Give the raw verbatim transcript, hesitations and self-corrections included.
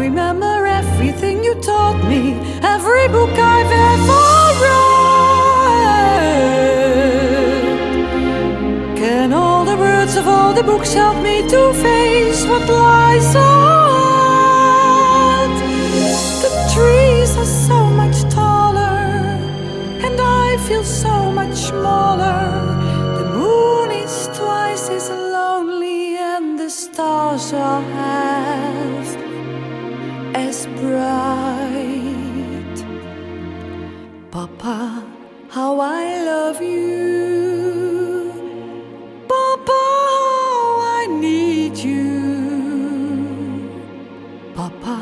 remember everything you taught me, every book I've ever read. Can all the words of all the books help me to face what lies ahead? The trees are so much taller, and I feel so much smaller. The moon is twice as lonely, and the stars are half as bright. Papa, how I love you. Papa, how I need you. Papa,